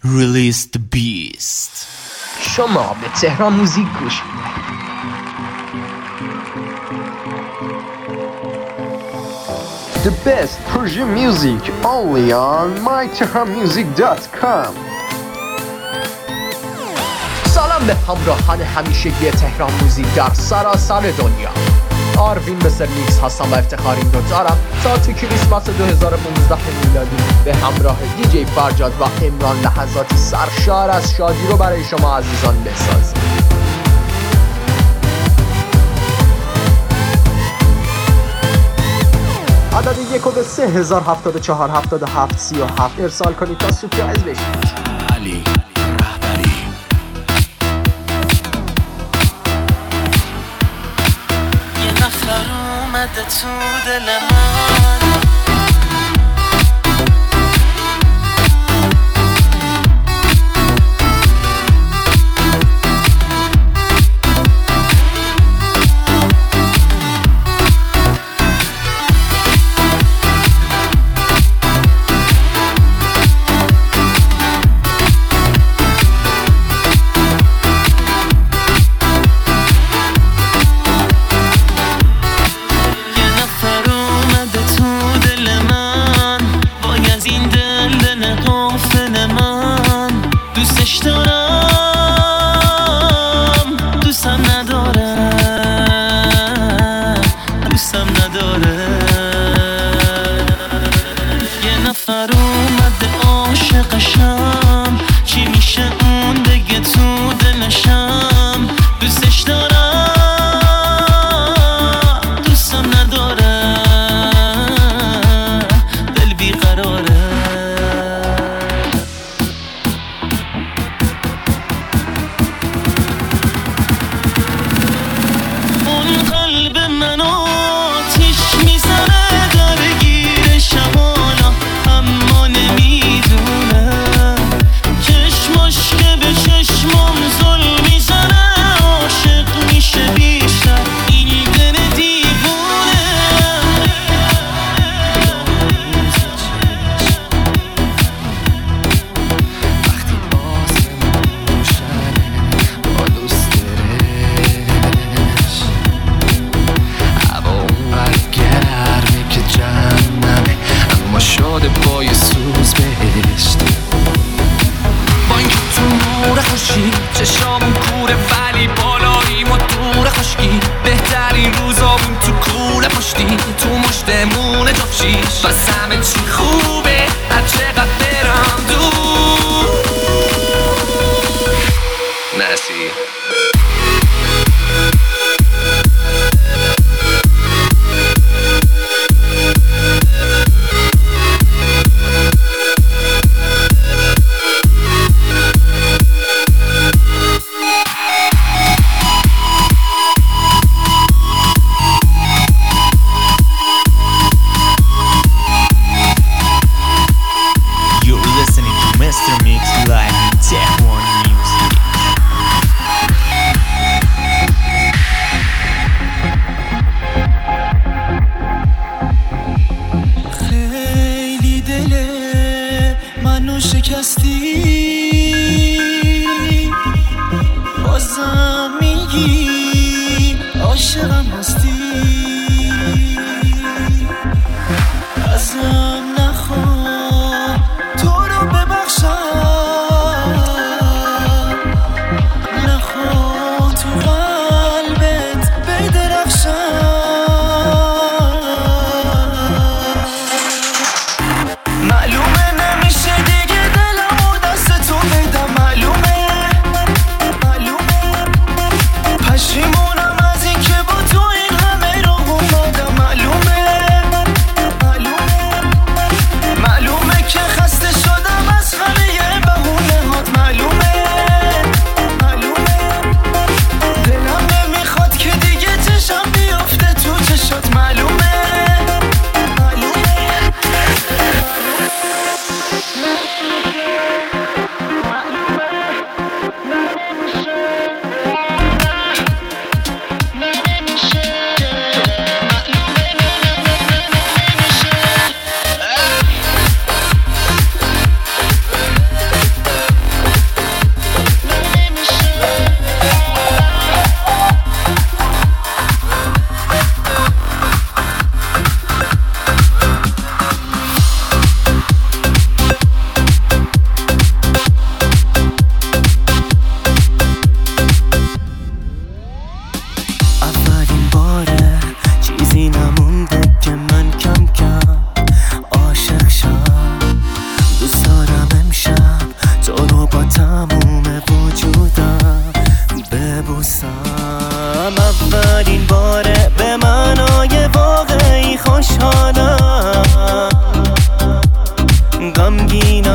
Release the beast. شما به تهران موزیک گوش میدید. The best Persian music only on mytehranmusic.com. سلام به همراهان همیشگی تهران موزیک در سراسر دنیا. آروین مستر میکس هستم و افتخار این رو دارم تا تو کریسمس 2015 میلادی به همراه دیجی فرجاد و امران لحظاتی سرشار از شادی رو برای شما عزیزان بسازیم. عدد یک به 30747737 ارسال کنید تا سورپرایز بشید. علی رهبری. یه نفر اومده تو دل من،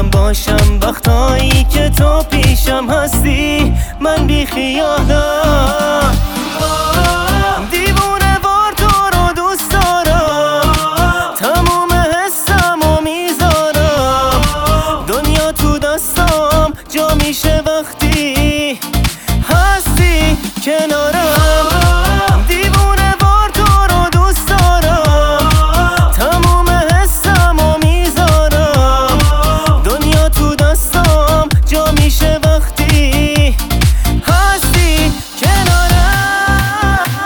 من باشم وقتایی که تو پیشم هستی، من بی خیالم دیوونه وار تو رو دوست دارم، تموم حسم و میذارم، دنیا تو دستم جا میشه وقتی هستی کنارم. دیوونه وار تو رو دوست دارم، تموم حسم و میذارم، دنیا تو دستم جا میشه وقتی هستی کنارم.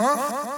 Huh?